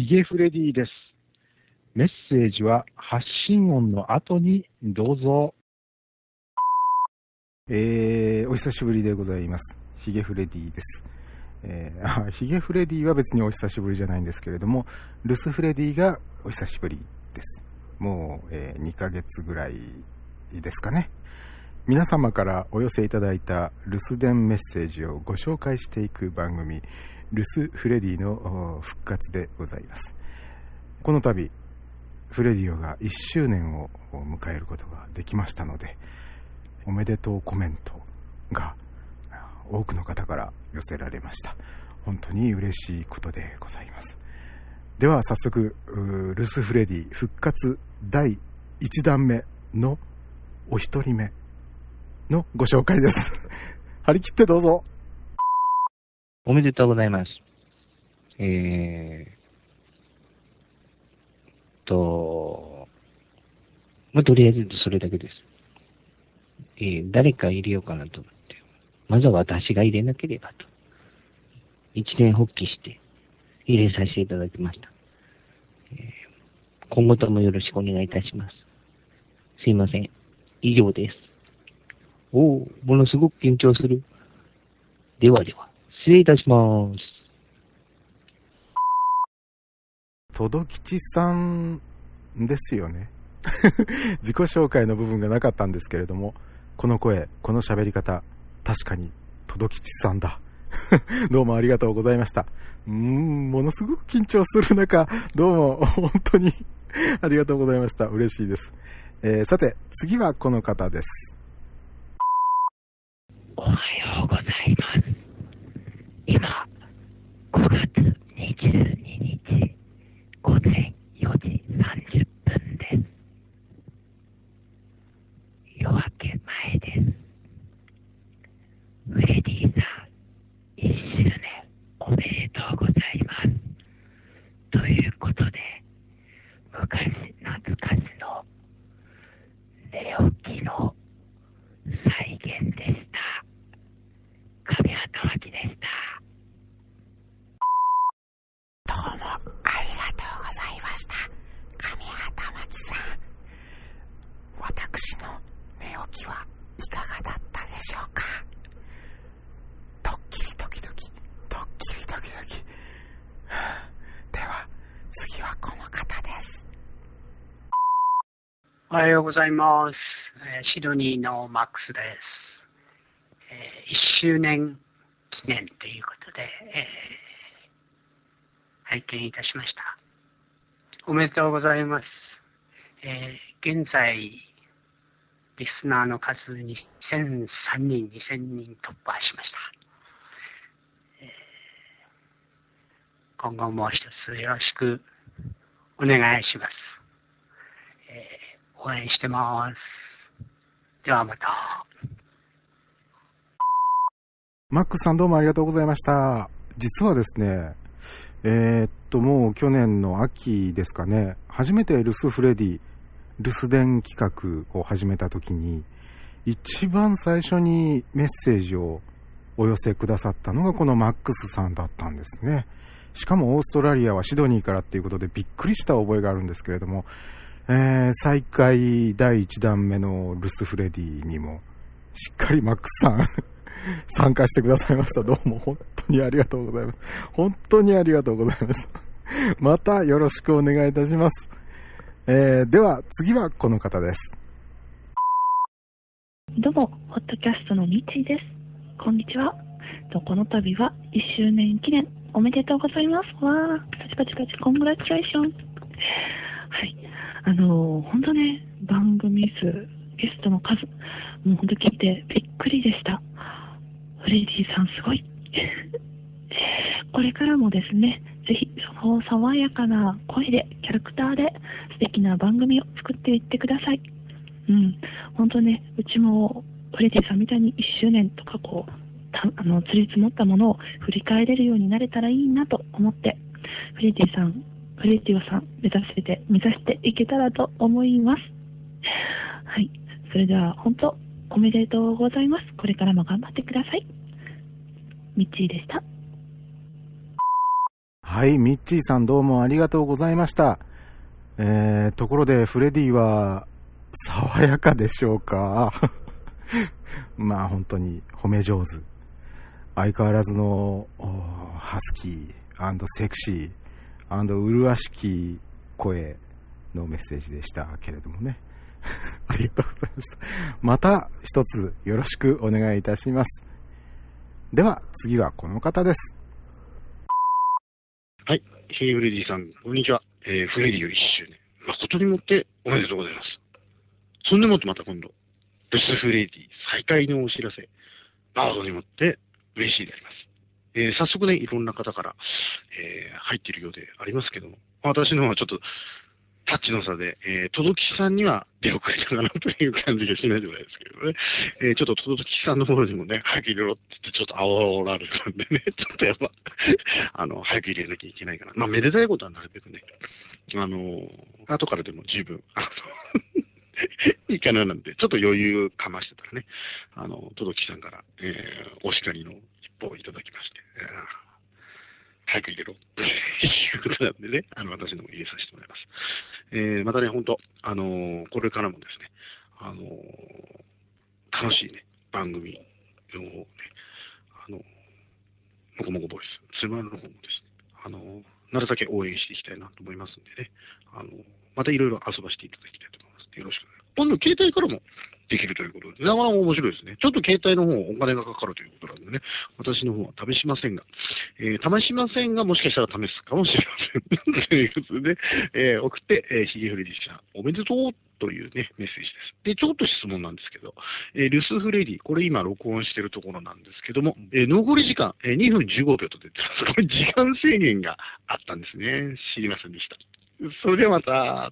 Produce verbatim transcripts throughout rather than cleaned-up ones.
ヒゲフレディです。メッセージは発信音の後にどうぞ。 えー、お久しぶりでございます。ヒゲフレディです。えー、ヒゲフレディは別にお久しぶりじゃないんですけれども、ルスフレディがお久しぶりです。もう、えー、にかげつぐらいですかね。皆様からお寄せいただいた留守電メッセージをご紹介していく番組、ルスフレディの復活でございます。この度フレディオがいっしゅうねんを迎えることができましたので、おめでとうコメントが多くの方から寄せられました。本当に嬉しいことでございます。では早速、ルスフレディ復活だいいちだんめのお一人目のご紹介です。張り切ってどうぞ。 おめでとうございます。えーと、まあ、とりあえずそれだけです。えー、誰か入れようかなと思って、まずは私が入れなければと、一年発起して入れさせていただきました。えー、今後ともよろしくお願いいたします。すいません。以上です。おお、ものすごく緊張する。ではでは、失礼いたします。 とどきちさんですよね。自己紹介の部分がなかったんですけれども、この声、この喋り方、確かにとどきちさんだ。どうもありがとうございました。うーん、ものすごく緊張する中、どうも本当にありがとうございました。嬉しいです。えー、さて次はこの方です。 おはようございます。今ごがつにじゅうににちごぜんよじさんじゅっぷんです。夜明け前です。フレディさん、いっしゅうねんおめでとうございます。ということで、昔懐かしの寝起きの再現でした。神畑巻でした。どうもありがとうございました。神畑巻さん、私の寝起きはいかがだったでしょうか。ドッキリドキドキドッキリドキドキ。では次はこの方です。 おはようございます。シドニーのマックスです。えー、いっしゅうねん記念ということで、えー、拝見いたしました。おめでとうございます。えー、現在リスナーの数にせんさんにん、にせんにん突破しました。えー、今後もう一つよろしくお願いします。えー、応援してます。ではまた。 マックスさん、どうもありがとうございました。実はですね、えー、っともう去年の秋ですかね、初めてルスフレディ留守電企画を始めた時に一番最初にメッセージをお寄せくださったのがこのマックスさんだったんですね。しかもオーストラリアはシドニーからっていうことでびっくりした覚えがあるんですけれども、えー、再開だいいちだんめのルスフレディにもしっかりマックスさん参加してくださいました。どうも本当にありがとうございます。本当にありがとうございました。またよろしくお願いいたします。えー、では次はこの方です。 どうもホットキャストのミッチーです。こんにちは。この度はいっしゅうねん記念おめでとうございます。わー、パチパチパチコングラチュレーション。はい、あのー、本当ね、番組数、ゲストの数、もう本当聞いてびっくりでした。フレディさんすごい。これからもですね、ぜひその爽やかな声でキャラクターで素敵な番組を作っていってください。うん、本当ね、うちもフレディさんみたいにいっしゅうねんとかこうたあの積り積もったものを振り返れるようになれたらいいなと思って、フレディさん、フレディオさん目指して目指していけたらと思います。はい、それでは本当おめでとうございます。これからも頑張ってください。ミッチーでした。 はい、ミッチーさんどうもありがとうございました。えー、ところでフレディは爽やかでしょうか？まあ本当に褒め上手。相変わらずのハスキー&セクシー&麗しき声のメッセージでしたけれどもね。ありがとうございました。また一つよろしくお願いいたします。では次はこの方です。 はい、ヒゲフレディさん、こんにちは。えー、フレディよりいっしゅうねん、誠にもっておめでとうございます。そんでもってまた今度、ルスフレディ再開のお知らせ、誠にもって嬉しいであります。えー、早速ね、いろんな方から、えー、入っているようでありますけども、私の方はちょっと、タッチの差で、えー、とどきさんには出遅れたかなという感じがしないでもないですけどね。えー、ちょっととどきさんの方にもね、早く入れろって言ってちょっと煽られたんでね、ちょっとやっぱ、あの、早く入れなきゃいけないかな。まあ、めでたいことはなるべくね、あのー、後からでも十分、あの、いいかななんで、ちょっと余裕かましてたらね、あの、とどきさんから、えー、お叱りの一報をいただきまして、えー早く入れろということなんでね、あの、私のも入れさせてもらいます。えー、またね、本当あのー、これからもですね、あのー、楽しいね、番組をね、あの、もこもこボイス、つまるの方もですね、あのー、なるだけ応援していきたいなと思いますんでね、あのー、またいろいろ遊ばせていただきたいと思います。よろしくお願いします。今度、携帯からもできるということで、なかなか面白いですね。ちょっと携帯の方、お金がかかるということなんでね、私の方は試しませんが、えー、試しませんが、もしかしたら試すかもしれません。ということで、えー、送って、えー、ヒゲフレディさん、おめでとうというね、メッセージです。で、ちょっと質問なんですけど、えー、ルスフレディ、これ今録音しているところなんですけども、えー、残り時間、えー、にふんじゅうごびょうと出てます。これ時間制限があったんですね。知りませんでした。それではまた。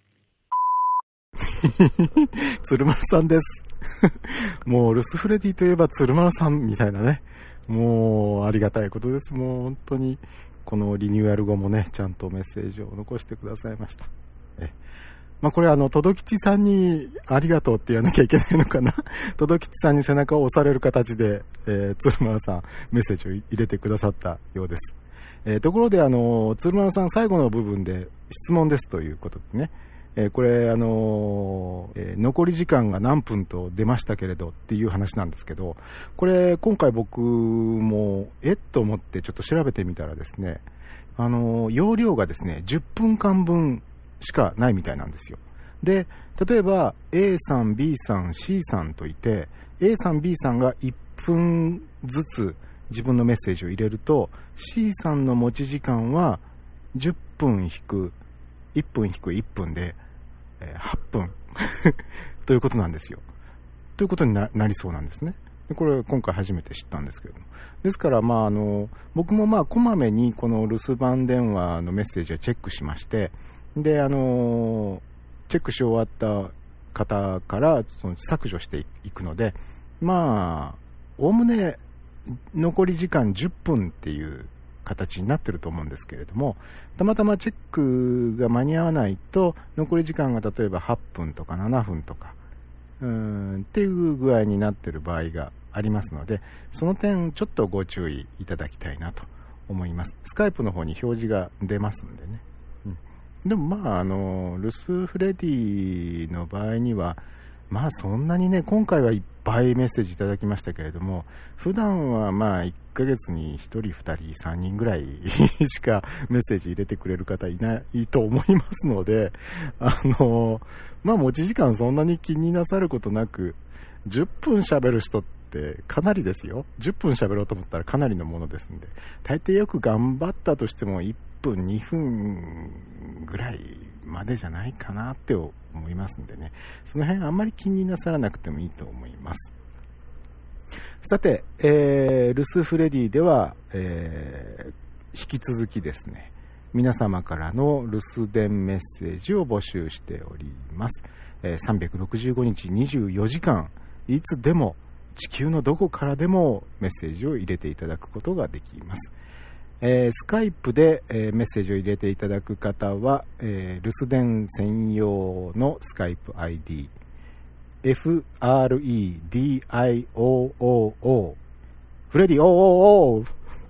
鶴丸さんです。もうルスフレディといえば鶴丸さんみたいなね、もうありがたいことです。もう本当にこのリニューアル後もね、ちゃんとメッセージを残してくださいました。えまあ、これあのとどきちさんにありがとうって言わなきゃいけないのかな。とどきちさんに背中を押される形で、えー、鶴丸さんメッセージを入れてくださったようです。えー、ところであの鶴丸さん最後の部分で質問ですということでね、えー、これあのーえー、残り時間が何分と出ましたけれどっていう話なんですけど、これ今回僕もえっと思ってちょっと調べてみたらですね、あのー、容量がですねじゅっぷんかんぶんしかないみたいなんですよ。で、例えば A さん B さん C さんといて A さん B さんがいっぷんずつ自分のメッセージを入れると C さんの持ち時間はじゅっぷん引くいっぷん引くいっぷんではっぷんということなんですよ。ということに な, なりそうなんですね。これ今回初めて知ったんですけれども、ですからまああの僕もまあこまめにこの留守番電話のメッセージをチェックしまして、であのチェックし終わった方からその削除していくので、まあおおむね残り時間じゅっぷんっていう形になってると思うんですけれども、たまたまチェックが間に合わないと残り時間が例えばはっぷんとかななふんとかうーんっていう具合になってる場合がありますので、その点ちょっとご注意いただきたいなと思います。スカイプの方に表示が出ますんでね、うん、でもまああのルスフレディの場合にはまあそんなにね、今回はいっぱいメッセージいただきましたけれども、普段はまあいっかげつにひとりふたりさんにんぐらいしかメッセージ入れてくれる方いないと思いますので、あのまあ持ち時間そんなに気になさることなく、じゅっぷん喋る人ってかなりですよ。じゅっぷん喋ろうと思ったらかなりのものですんで、大抵よく頑張ったとしてもいっぷんにふんぐらいまでじゃないかなって思いますんでね、その辺あんまり気になさらなくてもいいと思います。さて、えー、ルスフレディでは、えー、引き続きですね、皆様からの留守電メッセージを募集しております。えー、さんびゃくろくじゅうごにちにじゅうよじかんいつでも地球のどこからでもメッセージを入れていただくことができます。えー、スカイプで、えー、メッセージを入れていただく方は、えー、留守電専用のスカイプ アイディー エフアールイーディーアイオーオーオー フレディオーオーオー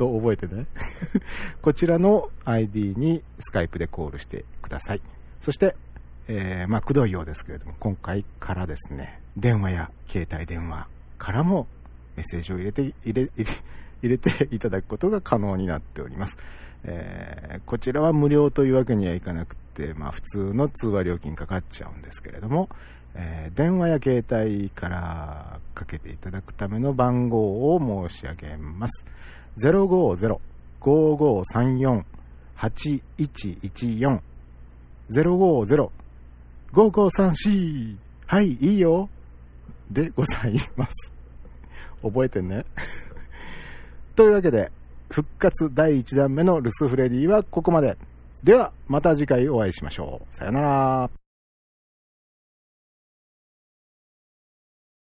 と覚えてね。こちらの アイディー にスカイプでコールしてください。そして、えー、まあ、くどいようですけれども、今回からですね、電話や携帯電話からもメッセージを入れて、入れ、入れ、入れていただくことが可能になっております。えー、こちらは無料というわけにはいかなくて、まあ、普通の通話料金かかっちゃうんですけれども、えー、電話や携帯からかけていただくための番号を申し上げます。ゼロごゼロ ごーごーさんよん はちいちいちよん ゼロごゼロ ごーごーさんよん はい、いいよでございます。覚えてね。というわけで、復活だいいちだんめのルスフレディはここまで。では、また次回お会いしましょう。さよなら。